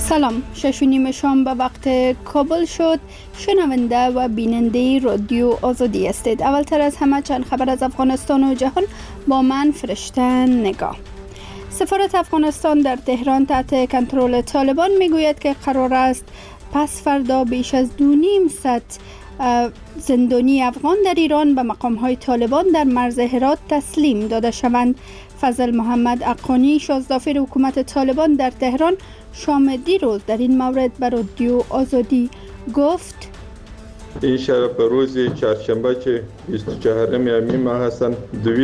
سلام، 6:30 شام به وقت کابل شد. شنونده و بیننده رادیو آزادی هستید. اولتر از همه چند خبر از افغانستان و جهان با من فرشته نگاه. سفارت افغانستان در تهران تحت کنترل طالبان میگوید که قرار است پس فردا بیش از 2.5 زندانی افغان در ایران به مقام‌های طالبان در مرز هرات تسلیم داده شوند. فضل محمد اقانی، شازدافیر حکومت طالبان در تهران، شام دیروز در این مورد به رادیو آزادی گفت: این شب روز چهارشنبه که 24 می ماه هستند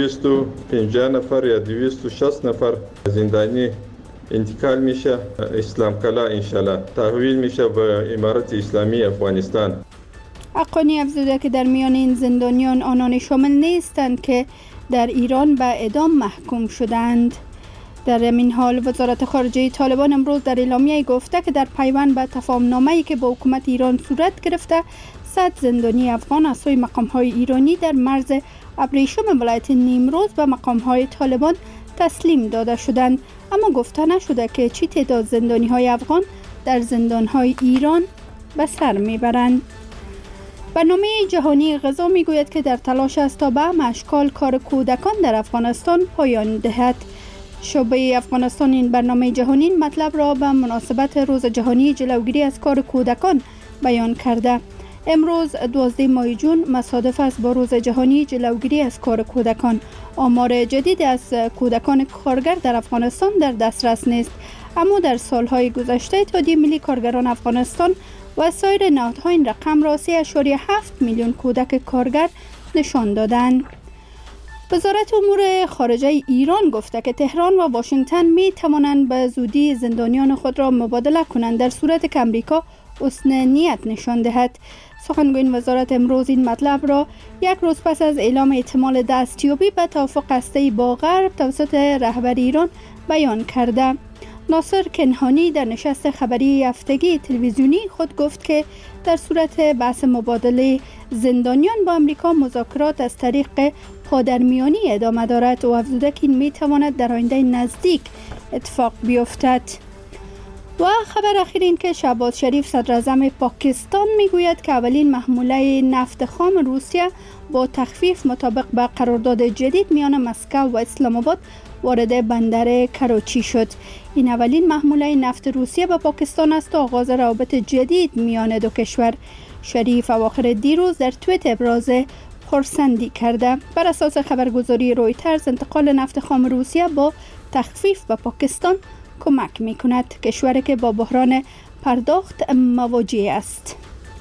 250 نفر یا 260 نفر زندانی انتقال میشه اسلام کلا، انشالله تحویل میشه به امارت اسلامی افغانستان. اقانی افزوده که در میان این زندانیان آنان شامل نیستند که در ایران به اعدام محکوم شدند. در این حال وزارت خارجه طالبان امروز در اعلامیه گفته که در پیوند به تفاهم‌نامه‌ای که با حکومت ایران صورت گرفته 100 زندانی افغان از سوی مقام‌های ایرانی در مرز ابریشم ولایت نیمروز به مقام‌های طالبان تسلیم داده شدند، اما گفته نشده که چی تعداد زندانی‌های افغان در زندان‌های ایران به سر میبرند. برنامه جهانی غذا میگوید که در تلاش است تا به همه اشکال کار کودکان در افغانستان پایان دهد. شعبه افغانستان این برنامه جهانی مطلب را به مناسبت روز جهانی جلوگیری از کار کودکان بیان کرده. امروز 12 ماه جون مصادف است با روز جهانی جلوگیری از کار کودکان. آمار جدید از کودکان کارگر در افغانستان در دسترس نیست، اما در سالهای گذشته اتحادیه ملی کارگران افغانستان و سایر نهادها این رقم را 3.7 میلیون کودک کارگر نشان دادند. وزارت امور خارجه ایران گفته که تهران و واشنگتن می توانند به زودی زندانیان خود را مبادله کنند در صورت که امریکا حسن نیت نشان دهد. سخنگوی وزارت امروز این مطلب را یک روز پس از اعلام احتمال دستیابی به توافق هسته‌ای با غرب توسط رهبر ایران بیان کرده. ناصر کنهانی در نشست خبری هفتگی تلویزیونی خود گفت که در صورت بحث مبادله زندانیان با امریکا مذاکرات از طریق پادرمیانی ادامه دارد و افزوده که این میتواند در آینده نزدیک اتفاق بیفتد. و خبر اخیر این که شهباز شریف صدر اعظم پاکستان میگوید که اولین محموله نفت خام روسیه با تخفیف مطابق به قرارداد جدید میان مسکو و اسلام آباد وارد بندر کراچی شد. این اولین محموله نفت روسیه به پاکستان است و آغاز روابط جدید میان دو کشور. شریف اواخر دیروز در توییت ابراز خرسندی کرده. بر اساس خبرگزاری رویترز انتقال نفت خام روسیه با تخفیف به پاکستان کمک میکند، کشوری که با بحران پرداخت مواجه است.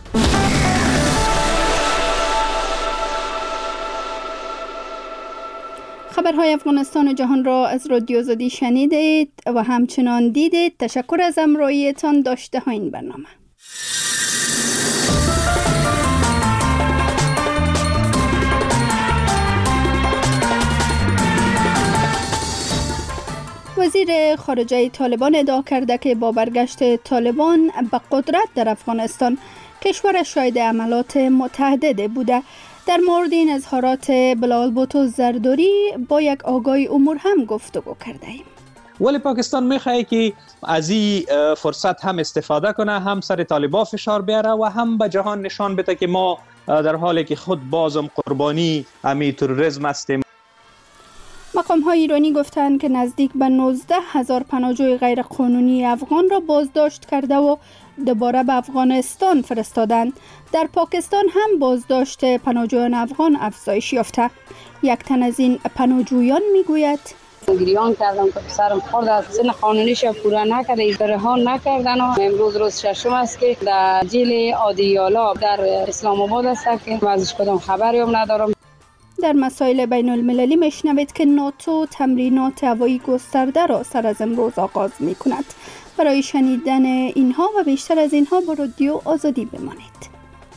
خبرهای افغانستان و جهان را از رادیو آزادی شنیدید و همچنان دیدید. تشکر از همراهیتان. داشته ها این برنامه. وزیر خارجه طالبان ادعا کرده که با برگشت طالبان به قدرت در افغانستان کشور شاهد عملات متعدد بوده. در مورد این اظهارات بلال بوتو زرداری با یک آگاهی امور هم گفتگو کرده ایم. ولی پاکستان میخواه که از این فرصت هم استفاده کنه، هم سر طالبان فشار بیاره و هم به جهان نشان بده که ما در حالی که خود بازم قربانی امی تروریسم هستیم. مقام‌های ایرانی گفتند که نزدیک به 19,000 پناهجوی غیرقانونی افغان را بازداشت کرده و دوباره به افغانستان فرستادند. در پاکستان هم بازداشت پناهجویان افغان افزایش یافته. یک تن از این پناهجویان میگوید: گریان کردم که پسرم خورد از سن قانونیش پورا نکرده، رها نکردن و امروز روز ششم است که در جیل آدیالا در اسلام آباد است که ازش کدام خبری هم ندارم. در مسائل بین المللی میشنوید که ناتو تمرینات هوایی گسترده را سر از امروز آغاز می کند. برای شنیدن اینها و بیشتر از اینها با رادیو آزادی بمانید.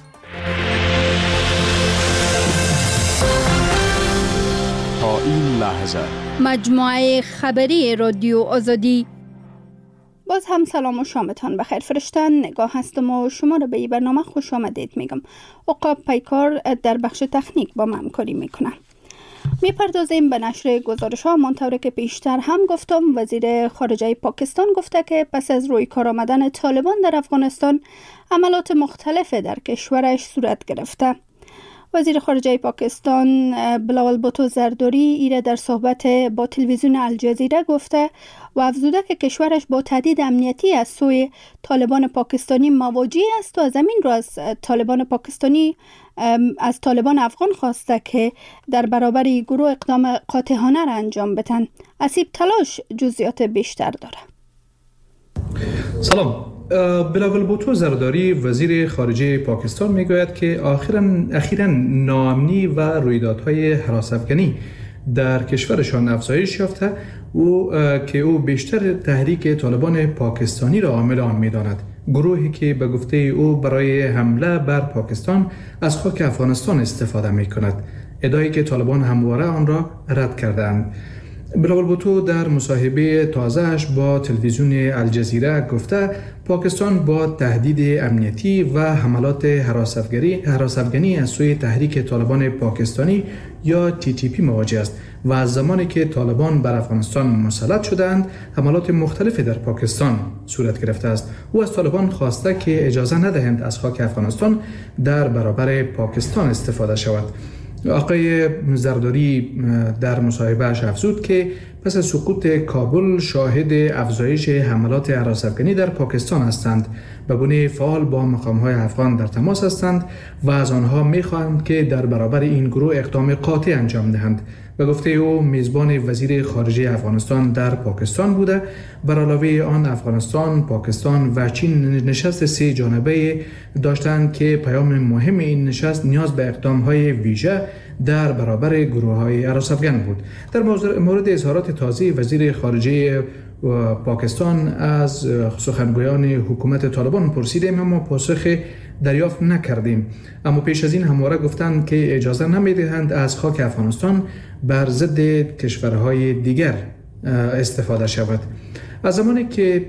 تا این لحظه مجموعه خبری رادیو آزادی. باز هم سلام و شامتان بخیر. فرشته نگاه هستم و شما را به این برنامه خوش آمدید میگم. عقاب پیکار در بخش تکنیک با من همکاری میکنه. میپردازیم به نشر گزارش ها. منطوری که پیشتر هم گفتم، وزیر خارجه پاکستان گفته که پس از روی کار آمدن طالبان در افغانستان عملات مختلف در کشورش صورت گرفته. وزیر خارجه پاکستان بلاول بوتو زرداری ایره در صحبت با تلویزیون الجزیره گفته و افزوده که کشورش با تهدید امنیتی از سوی طالبان پاکستانی مواجه است و از همین رو از طالبان پاکستانی از طالبان افغان خواسته که در برابر گروه اقدام قاطعانه را انجام بدن. اسیب تلاش جزئیات بیشتر داره. سلام. بلاول بوتو زرداری وزیر خارجه پاکستان میگوید که اخیراً ناامنی و رویدادهای هراس‌افکنی در کشورشان افزایش یافته و که او بیشتر تحریک طالبان پاکستانی را عامل آن می‌داند. گروهی که به گفته او برای حمله بر پاکستان از خاک افغانستان استفاده می‌کند. ادعایی که طالبان همواره آن را رد کردند. بلاول بوتو در مصاحبه تازه‌اش با تلویزیون الجزیره گفته پاکستان با تهدید امنیتی و حملات هراس‌افکنی از سوی تحریک طالبان پاکستانی یا TTP مواجه است و از زمانی که طالبان بر افغانستان مسلط شدند حملات مختلفی در پاکستان صورت گرفته است. او از طالبان خواسته که اجازه ندهند از خاک افغانستان در برابر پاکستان استفاده شود. آقای زرداری در مصاحبه‌اش افزود که پس از سقوط کابل شاهد افزایش حملات هراس‌افکنی در پاکستان هستند. به گونه فعال با مقام‌های افغان در تماس هستند و از آنها می‌خواهند که در برابر این گروه اقدام قاطع انجام دهند. به گفته او میزبان وزیر خارجه افغانستان در پاکستان بوده. بر علاوه آن افغانستان، پاکستان و چین نشست 3 جانبه داشتند که پیام مهم این نشست نیاز به اقدام‌های ویژه در برابر گروه‌های هراس‌افکن بود. در مورد اظهارات تازه وزیر خارجه پاکستان از سخنگویان حکومت طالبان پرسیدیم اما پاسخ دریافت نکردیم. اما پیش از این همواره گفتند که اجازه نمی‌دهند از خاک افغانستان بر ضد کشورهای دیگر استفاده شود. از زمانی که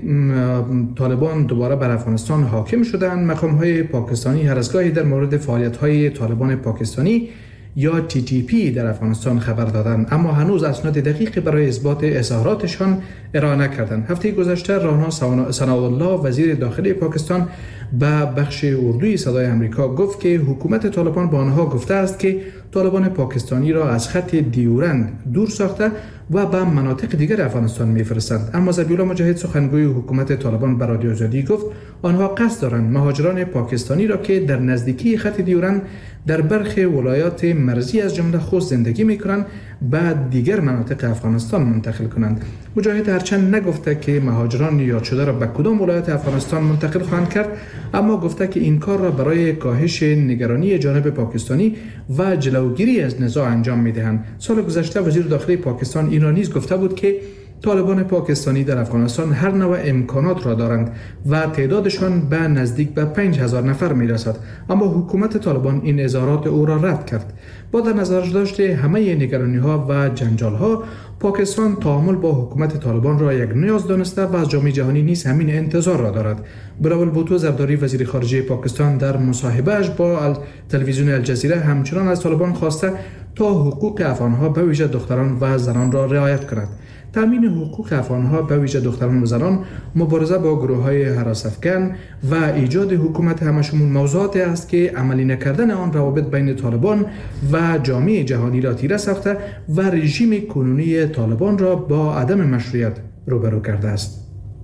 طالبان دوباره بر افغانستان حاکم شدند، مقام‌های پاکستانی هر از گاهی در مورد فعالیت‌های طالبان پاکستانی یا TTP در افغانستان خبر دادند، اما هنوز اسناد دقیقی برای اثبات اظهاراتشان ارائه نکردند. هفته گذشته رانا ثناءالله وزیر داخلی پاکستان به بخش اردوی صدای آمریکا گفت که حکومت طالبان به آنها گفته است که طالبان پاکستانی را از خط دیورند دور ساخته و به مناطق دیگر افغانستان می‌فرستند. اما ذبیح‌الله مجاهد سخنگوی حکومت طالبان به رادیو آزادی گفت آنها قصد دارند مهاجران پاکستانی را که در نزدیکی خط دیورند در برخی ولایات مرزی از جمله خوست زندگی می‌کنند بعد دیگر مناطق افغانستان منتقل کنند. مجاهد هرچند نگفته که مهاجران یاد شده را به کدام ولایت افغانستان منتقل خواهند کرد، اما گفته که این کار را برای کاهش نگرانی جانب پاکستانی و جلوگیری از نزاع انجام می‌دهند. سال گذشته وزیر داخلی پاکستان این را نیز گفته بود که طالبان پاکستانی در افغانستان هر نوع امکانات را دارند و تعدادشان به نزدیک به 5000 نفر میرسد، اما حکومت طالبان این اظهارات او را رد کرد. با در نظر داشته همه نگرانی‌ها و جنجال‌ها، پاکستان تعامل با حکومت طالبان را یک نیاز دانسته و از جامعه جهانی نیز همین انتظار را دارد. بلاول بوتو زرداری وزیر خارجه پاکستان در مصاحبه‌اش با تلویزیون الجزیره همچنان از طالبان خواسته تا حقوق افغان‌ها به ویژه دختران و زنان را رعایت کند. تامین حقوق افغان‌ها به ویژه دختران و زنان، مبارزه با گروه‌های هراس‌افکن و ایجاد حکومت همشمول موضوعاتی است که عملی نکردن آن روابط بین طالبان و جامعه جهانی را تیره ساخته و رژیم کنونی طالبان را با عدم مشروعیت روبرو کرده است.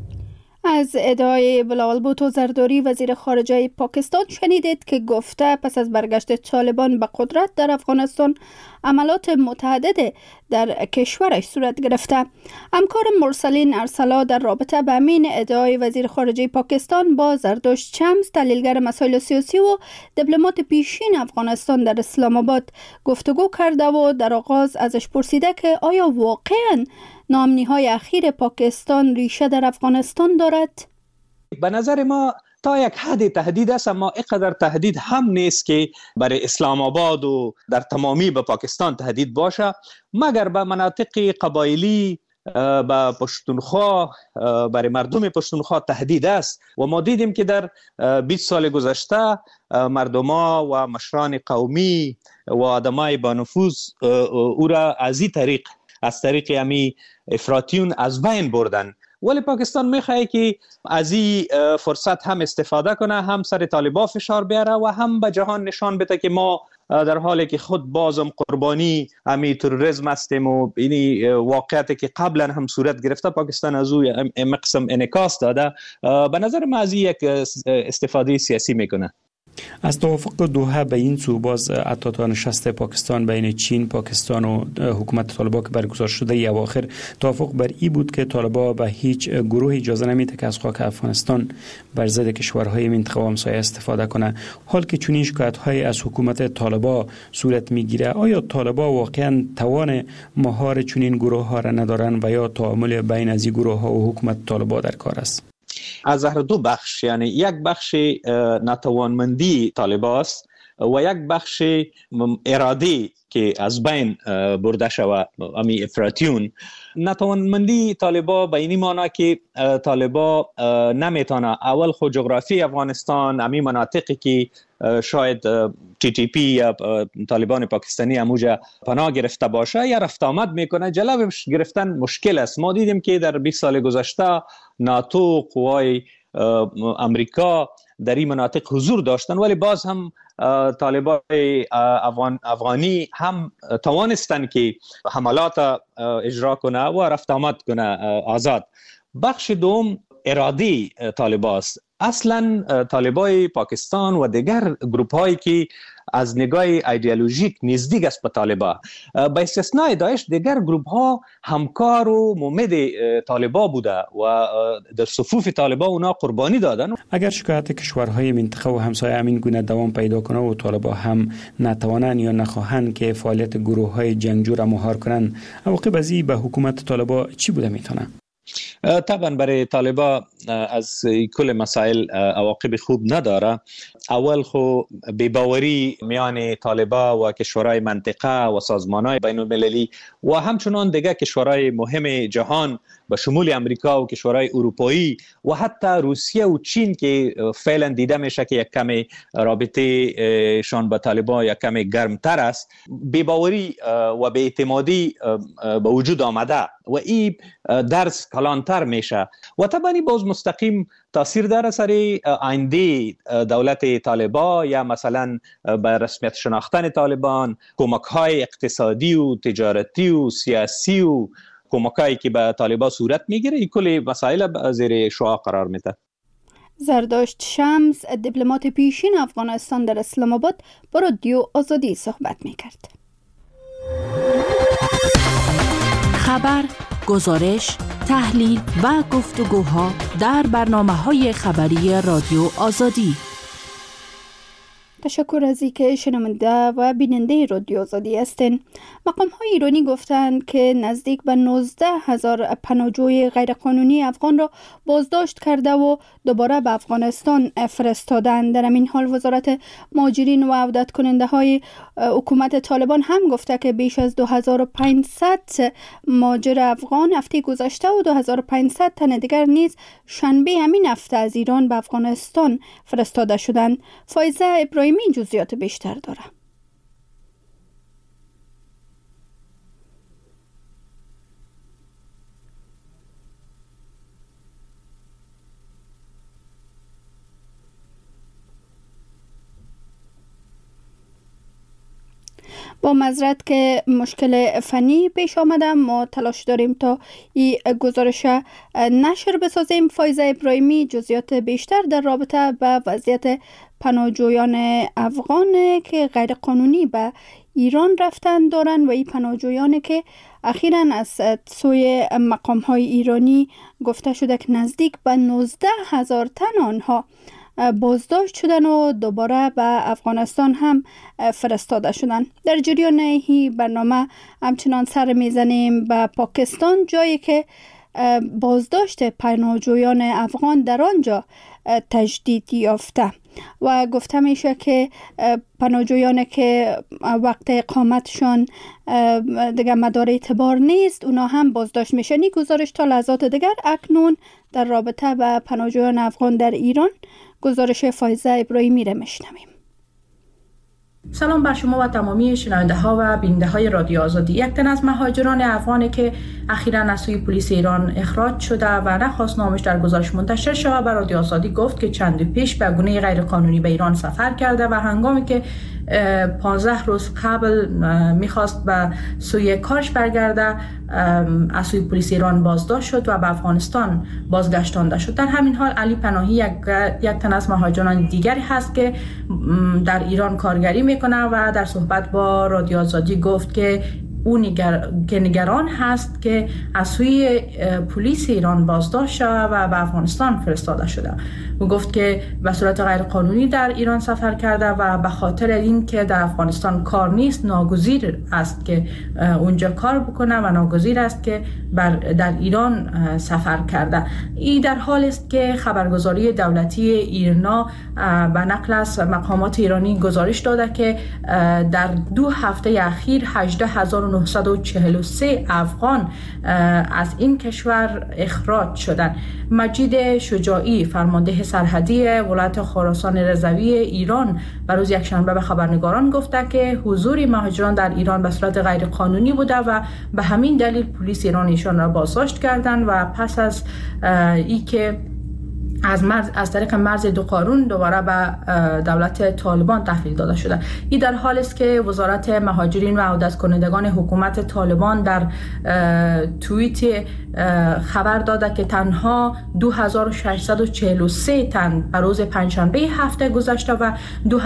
از ادعای بلاول بوتو زرداری وزیر خارجه پاکستان شنیدید که گفته پس از برگشت طالبان به قدرت در افغانستان عملات متعدد در کشورش صورت گرفته. همکار مرسلین ارسلا در رابطه به همین ادعای وزیر خارجه پاکستان با زردوش چمز، تحلیلگر مسائل سیاسی و دیپلمات پیشین افغانستان در اسلام آباد گفتگو کرده و در آغاز ازش پرسیده که آیا واقعاً ناامنی‌های اخیر پاکستان ریشه در افغانستان دارد؟ به نظر ما تا یک حد تهدید است، اما اینقدر تهدید هم نیست که برای اسلام آباد و در تمامی به پاکستان تهدید باشه، مگر به مناطق قبایلی به پشتونخوا، برای مردم پشتونخوا تهدید است و ما دیدیم که در 20 سال گذشته مردما و مشران قومی و آدمای با نفوذ او را از طریق امی افراطیون از بین بردن. ولی پاکستان میخواه که از این فرصت هم استفاده کنه، هم سر طالبان فشار بیاره و هم به جهان نشان بده که ما در حالی که خود بازم قربانی امی تروریسم هستیم و این واقعیتی که قبلا هم صورت گرفته پاکستان از او مقسم انعکاس داده، به نظر من از یک استفاده سیاسی میکنه. از توافق دوحه به این سو باز حتی تا نشست پاکستان بین چین، پاکستان و حکومت طالبان که برگزار شده ای اواخر توافق بر این بود که طالبان به هیچ گروه اجازه نمیده که از خاک افغانستان بر ضد کشورهای منطقه و همسایه استفاده کنه. حال که چنین شکایت‌های از حکومت طالبان صورت میگیره، آیا طالبان واقعا توان مهار چنین گروه‌ها را ندارند و یا تعامل بین از این گروه‌ها و حکومت طالبان در کار است؟ از هر دو بخش، یعنی یک بخش ناتوانمندی طالبان است و یک بخش اراده که از بین برده شود امی افراطیون. ناتوانمندی طالبان به این معنی که طالبان نمیتونه اول خود جغرافی افغانستان، امی مناطقی که شاید TTP یا طالبان پاکستانی اموجا پناه گرفته باشه یا رفت آمد میکنه، جلوش گرفتن مشکل است. ما دیدیم که در 20 سال گذشته ناتو، قوای امریکا در این مناطق حضور داشتن، ولی باز هم طالبان افغانی هم توانستن که حملات اجرا کنه و رفت آمد کنه آزاد. بخش دوم اراده طالبان است. اصلا طالبان پاکستان و دیگر گروپ هایی که از نگاه ایدئولوژیک نزدیک است به طالبان، به استثنای داعش دیگر گروپ ها همکار و مؤمد طالبان بوده و در صفوف طالبان اونا قربانی دادن. اگر شکایت کشورهای منطقه و همسایه همین گونه دوام پیدا کنه و طالبان هم نتوانند یا نخواهند که فعالیت گروه های جنگجو را مهار کنند، عواقب از این به حکومت طالبان چی بوده میتونه؟ طبعا برای طالبان از کل مسائل عواقب خوب نداره. اول خو بی‌باوری میان طالبان و کشورهای منطقه و سازمانهای بین المللی و همچنان دیگر کشورهای مهم جهان به شمول امریکا و کشورهای اروپایی و حتی روسیه و چین که فعلا دیده میشه که یک کمی رابطه شان با طالبان یک کمی گرمتر است، بی‌باوری و بی‌اعتمادی به وجود آمده و این درس کلانتر میشه و طبعا باز مستقیم تاثیر داره سر آینده دولت طالبان یا مثلا به رسمیت شناختن طالبان، کمک‌های اقتصادی و تجارتی و سیاسی و کمک‌هایی که به طالبان صورت میگیره. این کلی مسائل زیر شعاع قرار میده. زرداشت شمس، دیپلمات پیشین افغانستان در اسلام آباد، با رادیو آزادی صحبت میکرد. خبر، گزارش، تحلیل و گفتگوها در برنامه‌های خبری رادیو آزادی. تشکر از اینکه شنونده و بیننده رادیو آزادی هستین. مقام‌های ایرانی گفتند که نزدیک به 19,000 پناهجوی غیرقانونی افغان را بازداشت کرده و دوباره به افغانستان فرستادند. در این حال وزارت مهاجرین و عودت کننده های حکومت طالبان هم گفته که بیش از 2500 مهاجر افغان هفته گذشته و 2500 تن دیگر نیز شنبه همین هفته از ایران به افغانستان فرستاده شدند. فایزه ابراهیمی جزئیات بیشتر داره. با معذرت که مشکل فنی پیش آمده، ما تلاش داریم تا این گزارش نشر بسازیم. فایزه ابراهیمی جزئیات بیشتر در رابطه با وضعیت پناهجویان افغان که غیر قانونی به ایران رفتن دارن و این پناهجویان که اخیراً از سوی مقام‌های ایرانی گفته شده که نزدیک به 19,000 تن آنها بازداشت شدن و دوباره به افغانستان هم فرستاده شدن. در جریان این برنامه همچنان سر میزنیم به پاکستان، جایی که بازداشت پناهجویان افغان در آنجا تجدید یافته و گفته میشه که پناهجویان که وقت اقامتشان دیگر مدار اعتبار نیست اونا هم بازداشت میشن. این گزارش تا لحظات دیگر اکنون در رابطه با پناهجویان افغان در ایران. گزارش فایزه ابراهیمی را میشنویم. سلام بر شما و تمامی شنونده ها و بیننده های رادیو آزادی. یک تن از مهاجران افغانی که اخیراً از سوی پلیس ایران اخراج شده و نخواست نامش در گزارش منتشر شود، بر رادیو آزادی گفت که چند پیش به گونه غیرقانونی به ایران سفر کرده و هنگامی که 15 روز قبل میخواست به سوی کارش برگرده از سوی پلیس ایران بازداشت شد و به افغانستان بازگشتانده شد. در همین حال علی پناهی یک تن از مهاجران دیگری هست که در ایران کارگری میکنه و در صحبت با رادیو آزادی گفت که او نگران هست که از سوی پلیس ایران بازداشت شده و به افغانستان فرستاده شده. او گفت که به صورت غیرقانونی در ایران سفر کرده و به خاطر این که در افغانستان کار نیست ناگزیر است که اونجا کار بکنه و ناگزیر است که در ایران سفر کرده. این در حال است که خبرگزاری دولتی ایرنا به نقل از مقامات ایرانی گزارش داده که در 2 هفته اخیر 18943 افغان از این کشور اخراج شدند. مجید شجاعی فرمانده سرحدی ولایت خراسان رضوی ایران به روز یکشنبه به خبرنگاران گفته که حضور مهاجران در ایران به صورت غیر قانونی بوده و به همین دلیل پلیس ایران ایشان را بازداشت کردند و پس از این که از طریق مرز دو قارون دوباره به دولت طالبان تحویل داده شده. این در حال است که وزارت مهاجرین و عودت کنندگان حکومت طالبان در توییت خبر داده که تنها 2643 تن به روز پنجشنبه هفته گذشته و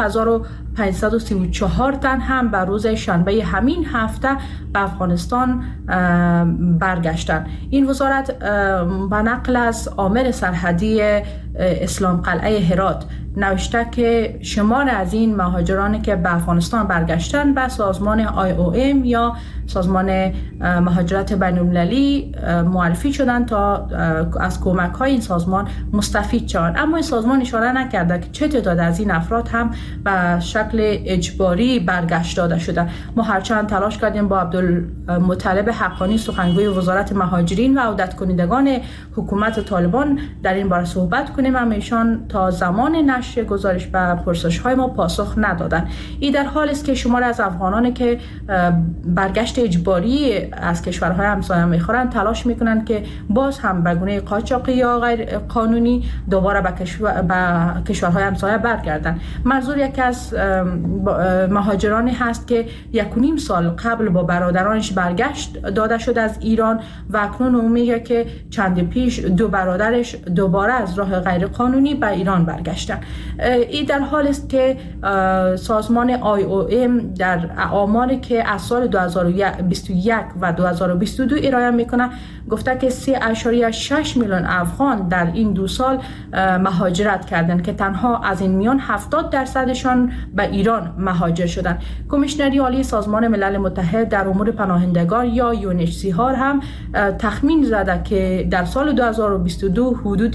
2534 تن هم به روز شنبه همین هفته به افغانستان برگشتند. این وزارت به نقل از آمر سرحدی اسلام قلعه هرات نوشته که شمار از این مهاجرانی که به افغانستان برگشتن به سازمان IOM یا سازمان مهاجرت بین‌المللی معرفی شدند تا از کمک های این سازمان مستفید شوند. اما این سازمان اشاره نکرده که چه تعداد از این افراد هم به شکل اجباری برگشت داده شده. ما هرچند تلاش کردیم با عبدالمطلب حقانی سخنگوی وزارت مهاجرین و عودت کنندگان حکومت طالبان در این باره صحبت کنیم، اما ایشان تا زمان نشر گزارش به پرسش های ما پاسخ ندادند. این در حال است که شمار از افغانانی که برگشت اجباری از کشورهای همسایه میخورند تلاش میکنند که باز هم به گونه قاچاقی یا غیر قانونی دوباره به کشورهای همسایه برگردند. منظور یکی از مهاجرانی هست که 1.5 سال قبل با برادرانش برگشت داده شد از ایران و اکنون او میگه که چند پیش 2 برادرش دوباره از راه غیر قانونی به ایران برگشتن. این در حال است که سازمان IOM در آماری که از سال 2021 و 2022 ارائه میکنه گفته که 3.6 میلیون افغان در این 2 سال مهاجرت کردند که تنها از این میان 70% به ایران مهاجر شدند. کمیشنری عالی سازمان ملل متحد در امور پناهندگان یا UNHCR هم تخمین زده که در سال 2022 حدود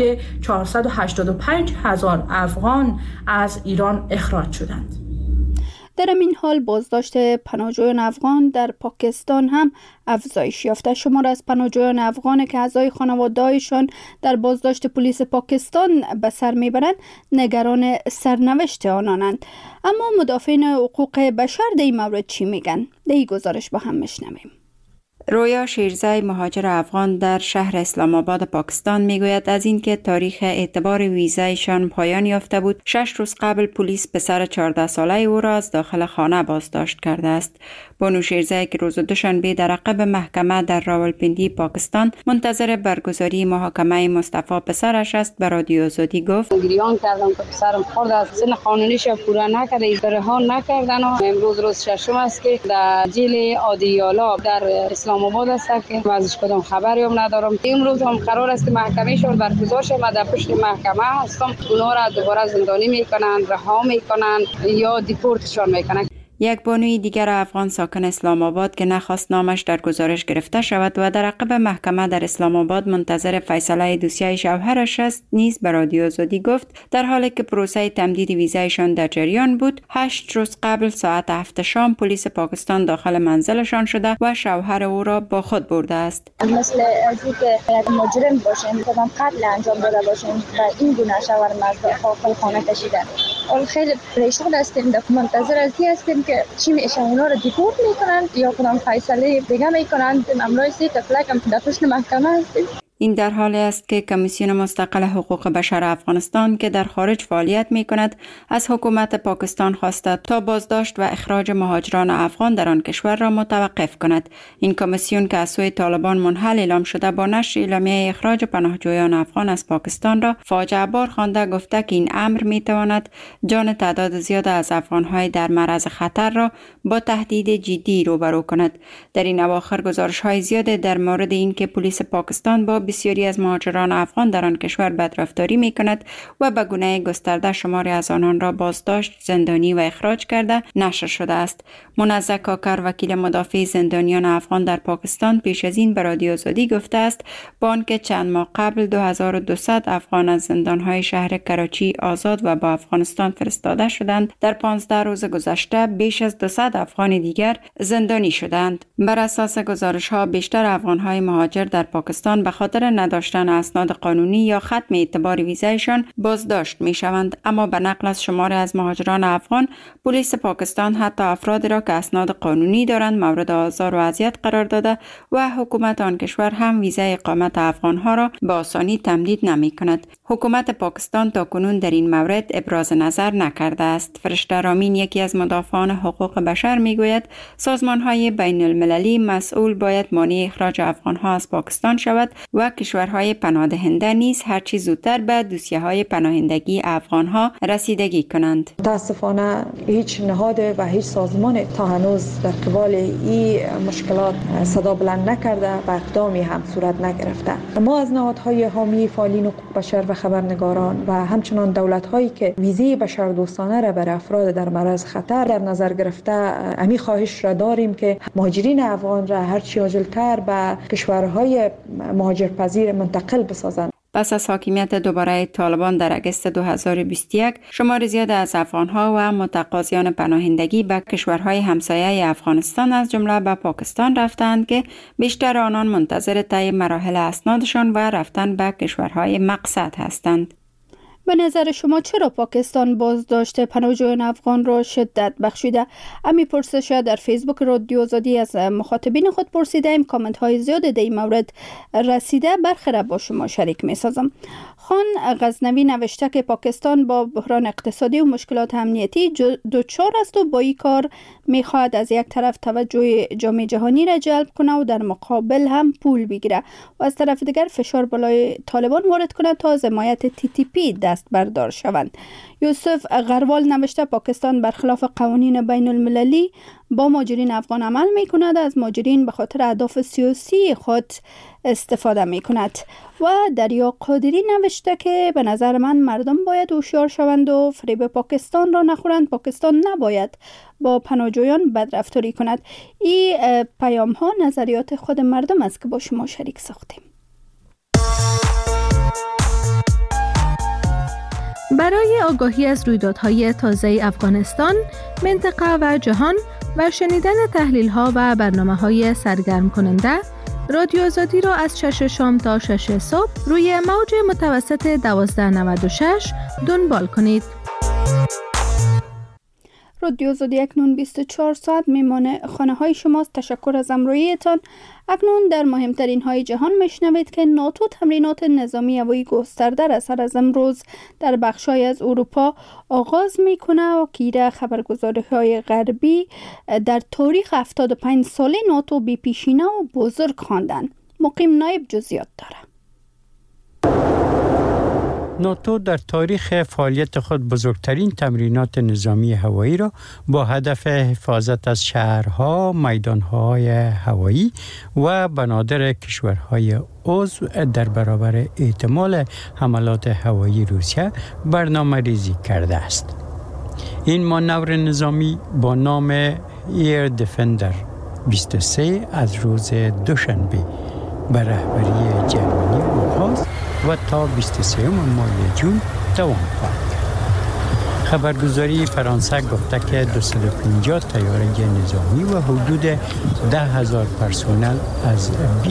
485,000 افغان از ایران اخراج شدند. در این حال بازداشت پناهجویان افغان در پاکستان هم افزایش یافته. شمار از پناهجویان افغان که اعضای خانواده‌هایشان در بازداشت پلیس پاکستان به سر میبرند نگران سرنوشت آنانند. اما مدافعین حقوق بشر در این مورد چی میگن؟ در این گزارش با هم میشنویم. رویا شیرزای مهاجر افغان در شهر اسلام آباد پاکستان میگوید از اینکه تاریخ اعتبار ویزایشان پایان یافته بود 6 روز قبل پلیس پسر 14 ساله او را از داخل خانه بازداشت کرده است. بانو شیرزای که روز دوشنبه در عقب محکمه در راولپندی پاکستان منتظر برگزاری محاکمه مصطفی پسرش است به رادیو آزادی گفت گریان کردم که پسرم خورد از سن قانونیش پورا نکرده رها نکردن و امروز روز ششم است که در جیل عادیالا در اسلام آباد است که ازش کدام خبری هم ندارم. امروز هم قرار است که محکمه شون برگزار شه. من در پشت محکمه هستم. اونا را دوباره زندانی میکنن، رها میکنن یا دیپورتشون میکنن. یک بانوی دیگر افغان ساکن اسلام آباد که نخواست نامش در گزارش گرفته شود و در عقب محکمه در اسلام آباد منتظر فیصله دوسیه شوهرش است نیز به رادیو آزادی گفت در حالی که پروسه تمدید ویزایشان در جریان بود 8 روز قبل ساعت 7 شام پلیس پاکستان داخل منزلشان شده و شوهر او را با خود برده است. مثل از اینکه مجرم باشیم کدام قتل انجام داده باشیم و این گونه شوهر مرد داخل خانه کشیدن. خیلی پریشان هستیم، منتظر هستیم که چی میشه، اونا رو دیپورت میکنن یا کدام فیصله دیگه میکنن. امروز 3 تفلک در پشت محکمه هستیم. این در حالی است که کمیسیون مستقل حقوق بشر افغانستان که در خارج فعالیت می کند از حکومت پاکستان خواسته تا بازداشت و اخراج مهاجران افغان در آن کشور را متوقف کند. این کمیسیون که از سوی طالبان منحل اعلام شده با نشر اعلامیه اخراج پناهجویان افغان از پاکستان را فاجعه بار خوانده گفته که این امر می تواند جان تعداد زیاد از افغان‌های در معرض خطر را با تهدید جدی روبرو کند. در این اواخر گزارش‌های زیاد در مورد اینکه پلیس پاکستان با بسیاری از مهاجران افغان در آن کشور بدرفتاری می کند و به گونه گسترده شماری از آنان را بازداشت، زندانی و اخراج کرده نشر شده است. منزه کاکر وکیل مدافع زندانیان افغان در پاکستان پیش از این به رادیو آزادی گفته است با آنکه چند ماه قبل 2200 افغان از زندانهای شهر کراچی آزاد و با افغانستان فرستاده شدند، در 15 روز گذشته بیش از 200 افغان دیگر زندانی شدند. بر اساس گزارش‌ها بیشتر افغان‌های مهاجر در پاکستان به خاطر نداشتن اسناد قانونی یا ختم اعتبار ویزایشان بازداشت می‌شوند، اما به نقل از شماری از مهاجران افغان پلیس پاکستان حتی افرادی را که اسناد قانونی دارند مورد آزار و اذیت قرار داده و حکومت آن کشور هم ویزای اقامت افغان‌ها را به آسانی تمدید نمی‌کند. حکومت پاکستان تاکنون در این مورد ابراز نظر نکرده است. فرشته رامین یکی از مدافعان حقوق بشر میگوید سازمان‌های بین المللی مسئول باید مانع اخراج افغان‌ها از پاکستان شود و کشورهای پناهدهنده نیز هرچی زودتر به دوسیه‌های پناهندگی افغان‌ها رسیدگی کنند. متاسفانه هیچ نهاد و هیچ سازمان تا هنوز در قبال این مشکلات صدا بلند نکرده و اقدامی هم صورت نگرفته. ما از نهادهای حامی فعالین حقوق بشر و خبرنگاران و همچنان دولت‌هایی که ویزه بشردوستانه را بر افراد در معرض خطر در نظر گرفته امی خواهش را داریم که مهاجرین افغان را هرچی عاجل‌تر به کشورهای مهاجرپذیر منتقل بسازند. پس از حاکمیت دوباره طالبان در اگست 2021 شمار زیاد از افغان‌ها و متقاضیان پناهندگی به کشورهای همسایه افغانستان از جمله به پاکستان رفتند که بیشتر آنان منتظر طی مراحل اسنادشان و رفتن به کشورهای مقصد هستند. به نظر شما چرا پاکستان بازداشت پناهجویان افغان را شدت بخشیده؟ امی پرسش در فیسبوک رادیو آزادی از مخاطبین خود پرسیدیم. کامنت های زیاد در این مورد رسیده، برخی با شما شریک می سازم. خان غزنوی نوشته که پاکستان با بحران اقتصادی و مشکلات امنیتی دچار است و با این کار می خواهد از یک طرف توجه جامعه جهانی را جلب کنه و در مقابل هم پول بگیره و از طرف دیگر فشار بالای طالبان وارد کنه تا از حمایت TTP دست بردار شوند. یوسف غروال نوشته پاکستان برخلاف قوانین بین المللی با مهاجرین افغان عمل می کند، از مهاجرین به خاطر اهداف سیاسی خود استفاده می کند. و دریا قادری نوشته که به نظر من مردم باید هوشیار شوند و فریب پاکستان را نخورند. پاکستان نباید با پناهجویان بدرفتاری کند. این پیام ها نظریات خود مردم است که با شما شریک ساختیم. برای آگاهی از رویدادهای تازه افغانستان، منطقه و جهان و شنیدن تحلیل‌ها و برنامه‌های سرگرم کننده، رادیو آزادی را از 6 شام تا 6 صبح روی موج متوسط 1296 دنبال کنید. رادیو آزادی اکنون 24 ساعت میمانه خانه های شماست. تشکر از همراهیتان. اکنون در مهمترین های جهان میشنوید که ناتو تمرینات نظامی هوایی گسترده را سر از امروز در بخشای از اروپا آغاز میکنه و که خبرگزاری های غربی در تاریخ 75 ساله ناتو بی پیشینه و بزرگ خواندن. مقیم نایب جزئیات داره. ناتو در تاریخ فعالیت خود بزرگترین تمرینات نظامی هوایی را با هدف حفاظت از شهرها، میدانهای هوایی و بنادر کشورهای عضو در برابر احتمال حملات هوایی روسیه برنامه ریزی کرده است. این مانور نظامی با نام ایر دفندر 23 از روز دوشنبه به رهبری جرمنی آغاز و تا 23 ماه جون دوام خواهد کرد. خبرگزاری فرانسه گفته که 250 طیاره نظامی و حدود 10,000 پرسنل از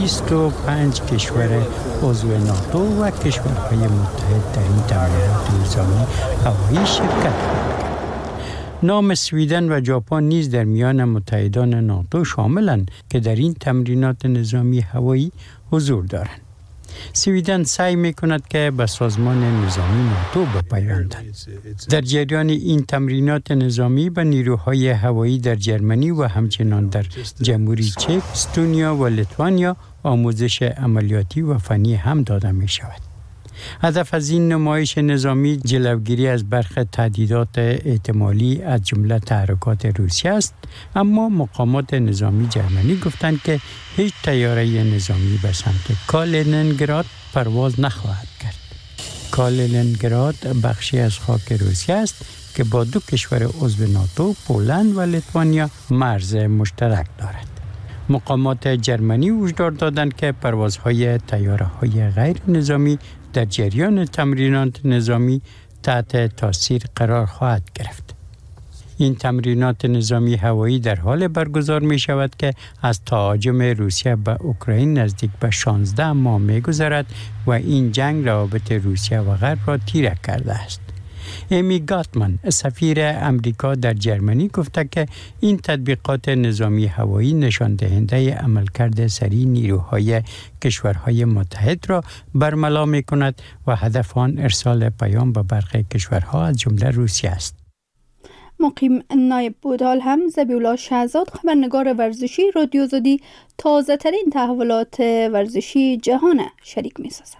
25 کشور عضو ناتو و کشورهای متحد در این تمرینات نظامی هوایی شرکت خواهند کرد. نام سویدن و ژاپن نیز در میان متحدان ناتو شاملند که در این تمرینات نظامی هوایی حضور دارند. سویدن سعی می‌کند که به سازمان نظامی ناتو بپیوندد. در جریان این تمرینات نظامی به نیروهای هوایی در جرمنی و همچنان در جمهوری چک، استونیا و لیتوانیا آموزش عملیاتی و فنی هم داده می‌شود. هدف از این نمایش نظامی جلوگیری از برخی تهدیدات احتمالی از جمله تحرکات روسیه است، اما مقامات نظامی جرمنی گفتند که هیچ طیاره نظامی به سمت کالینینگراد پرواز نخواهد کرد. کالینینگراد بخشی از خاک روسیه است که با دو کشور عضو ناتو، پولند و لیتوانیا مرز مشترک دارد. مقامات جرمنی هشدار دادند که پروازهای طیاره‌های غیر نظامی در جریان تمرینات نظامی تحت تاثیر قرار خواهد گرفت. این تمرینات نظامی هوایی در حال برگزار می شود که از تهاجم روسیه به اوکراین نزدیک به 16 ماه می گذرد و این جنگ روابط روسیه و غرب را تیره کرده است. امی گاتمن سفیر امریکا در جرمنی گفته که این تطبیقات نظامی هوایی نشان دهنده عملکرد سریع نیروهای کشورهای متحد را برملا می کند و هدف آن ارسال پیام به برخی کشورها از جمله روسیه است. مقیم نایب بودال هم ذبیح‌الله شهزاد خبرنگار ورزشی رادیو آزادی تازه ترین تحولات ورزشی جهان شریک می سازد.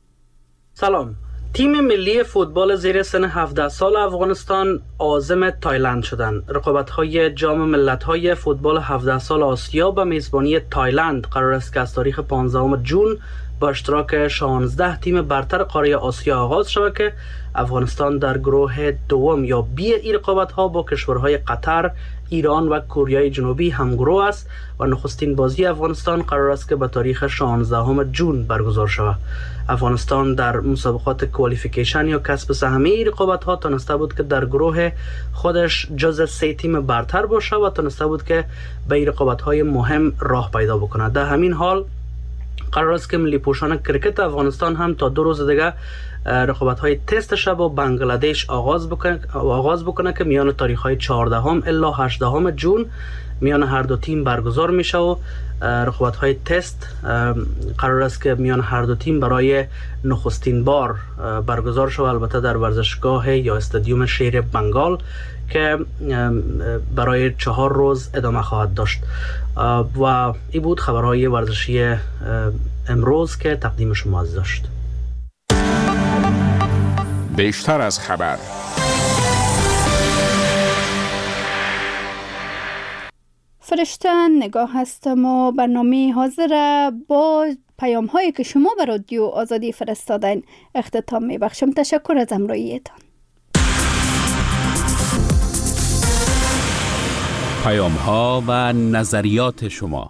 سلام. تیم ملی فوتبال زیر سن 17 سال افغانستان عازم تایلند شدند. رقابت‌های جام ملت‌های فوتبال 17 سال آسیا به میزبانی تایلند قرار است که از تاریخ 15 جون با اشتراک 16 تیم برتر قاره آسیا آغاز شود که افغانستان در گروه دوم یا بی این رقابت‌ها با کشورهای قطر، ایران و کره جنوبی همگروه است و نخستین بازی افغانستان قرار است که به تاریخ 16 جون برگزار شود. افغانستان در مسابقات کوالیفیکیشن یا کسب سهمیه رقابت‌ها تونسته بود که در گروه خودش جز 3 تیم برتر باشه و تونسته بود که به این رقابت‌های مهم راه پیدا بکنه. در همین حال قرار است که ملی پوشان کرکت افغانستان هم تا 2 روز دیگه رقابت‌های تست شب با بنگلادش آغاز بکنه که میان تاریخ‌های 14 الی 18 جون میان هر دو تیم برگزار میشه و رقابت‌های تست قرار است که میان هر دو تیم برای نخستین بار برگزار شود، البته در ورزشگاه یا استادیوم شیر بنگال که برای 4 روز ادامه خواهد داشت. و این بود خبرهای ورزشی امروز که تقدیم شما عزیز داشت. بیشتر از خبر. فرشته نگاه هستم و برنامه حاضر با پیام هایی که شما به رادیو آزادی فرستادین اختتام می بخشم. تشکر از همراهیتان. پیام ها و نظریات شما.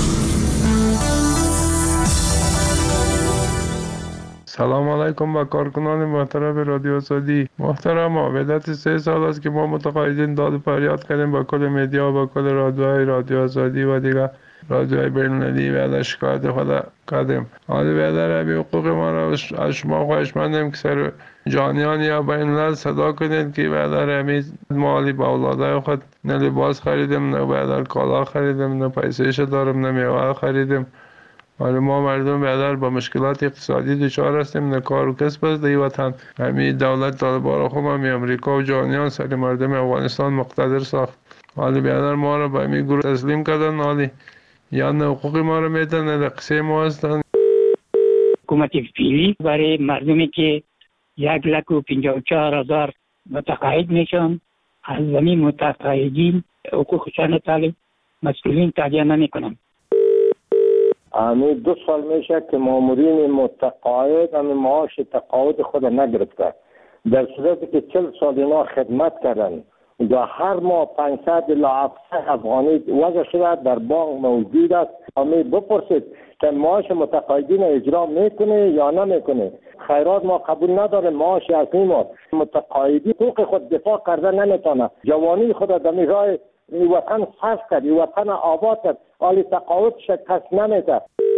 سلام علیکم با کارکنان محترم رادیو آزادی. محترم، مدت 3 سال است که ما متقاعدین داد و فریاد کردیم با کل مدیا و با کل رادیو آزادی و دیگر رادیوهای بین‌المللی و شکایت خود کردیم. حالا بیادر همین حقوق ما را از شما خواهشمندیم که سر جانیان یا بین‌الملل صدا کنید که بیادر همین مالی با اولادای خود نه لباس خریدیم، نه بیادر کالا خریدیم، نه پیسه‌اش دارم، نه میوه خریدیم. حالا ما مردم بیادر با مشکلات اقتصادی دچار هستیم، نه کار و کسب است در وطن. همین دولت طالبان خود هم امریکا و جهانیان سر مردم افغانستان مقتدر ساخت. حالا بیادر ما را به همین گروه تسلیم کردن، حالی یا نه حقوق ما را میدن نه قصه ما هستن. حکومت فعلی برای مردمی که 1,54,000 متقاعد میشن از زمین متقاعدین حقوقشان طالب مسئولین تهیه نمیکنن. همین 2 سال میشه که مامورین متقاعد همین معاش تقاعد خود نگرفته، در صورتی که 40 سال اینا خدمت کردن و هر ماه 500 الی 700 افغانی وضع شده در بانک موجود است. همه بپرسید که معاش متقاعدین اجرا میکنه یا نمیکنه. خیرات ما قبول نداره، معاش اصلی ما. متقاعدی حقوق خود دفاع کرده نمیتونه، جوانی خود در راه وطن صرف کرد، وطن آباد کرد، حال تقاعد کس نمیده.